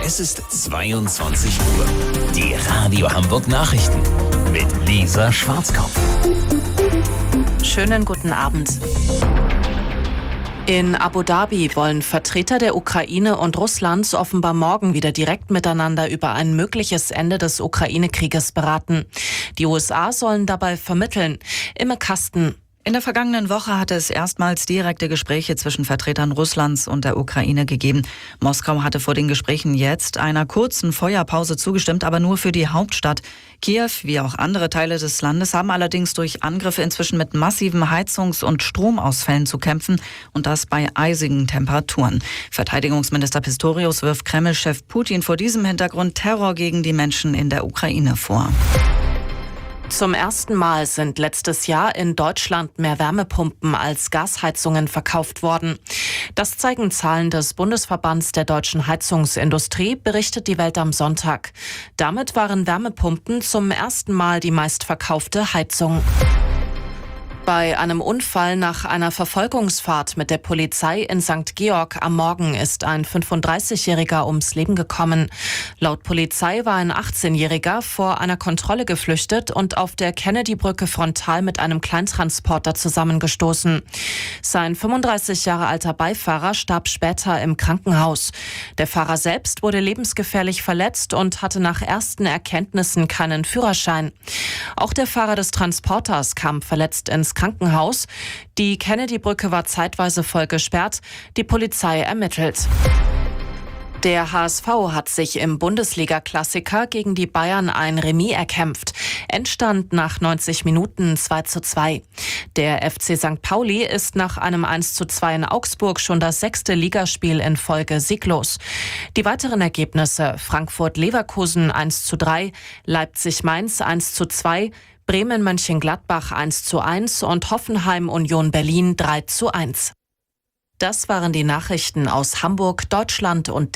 Es ist 22 Uhr. Die Radio Hamburg Nachrichten mit Lisa Schwarzkopf. Schönen guten Abend. In Abu Dhabi wollen Vertreter der Ukraine und Russlands offenbar morgen wieder direkt miteinander über ein mögliches Ende des Ukraine-Krieges beraten. Die USA sollen dabei vermitteln. Imme Kasten. In der vergangenen Woche hatte es erstmals direkte Gespräche zwischen Vertretern Russlands und der Ukraine gegeben. Moskau hatte vor den Gesprächen jetzt einer kurzen Feuerpause zugestimmt, aber nur für die Hauptstadt. Kiew, wie auch andere Teile des Landes, haben allerdings durch Angriffe inzwischen mit massiven Heizungs- und Stromausfällen zu kämpfen und das bei eisigen Temperaturen. Verteidigungsminister Pistorius wirft Kreml-Chef Putin vor diesem Hintergrund Terror gegen die Menschen in der Ukraine vor. Zum ersten Mal sind letztes Jahr in Deutschland mehr Wärmepumpen als Gasheizungen verkauft worden. Das zeigen Zahlen des Bundesverbands der deutschen Heizungsindustrie, berichtet die Welt am Sonntag. Damit waren Wärmepumpen zum ersten Mal die meistverkaufte Heizung. Bei einem Unfall nach einer Verfolgungsfahrt mit der Polizei in St. Georg am Morgen ist ein 35-Jähriger ums Leben gekommen. Laut Polizei war ein 18-Jähriger vor einer Kontrolle geflüchtet und auf der Kennedy-Brücke frontal mit einem Kleintransporter zusammengestoßen. Sein 35 Jahre alter Beifahrer starb später im Krankenhaus. Der Fahrer selbst wurde lebensgefährlich verletzt und hatte nach ersten Erkenntnissen keinen Führerschein. Auch der Fahrer des Transporters kam verletzt ins Krankenhaus. Die Kennedy-Brücke war zeitweise voll gesperrt. Die Polizei ermittelt. Der HSV hat sich im Bundesliga-Klassiker gegen die Bayern ein Remis erkämpft. Endstand nach 90 Minuten 2:2. Der FC St. Pauli ist nach einem 1:2 in Augsburg schon das 6. Ligaspiel in Folge sieglos. Die weiteren Ergebnisse: Frankfurt-Leverkusen 1:3, Leipzig-Mainz 1:2, Bremen-Mönchengladbach 1:1 und Hoffenheim-Union Berlin 3:1. Das waren die Nachrichten aus Hamburg, Deutschland und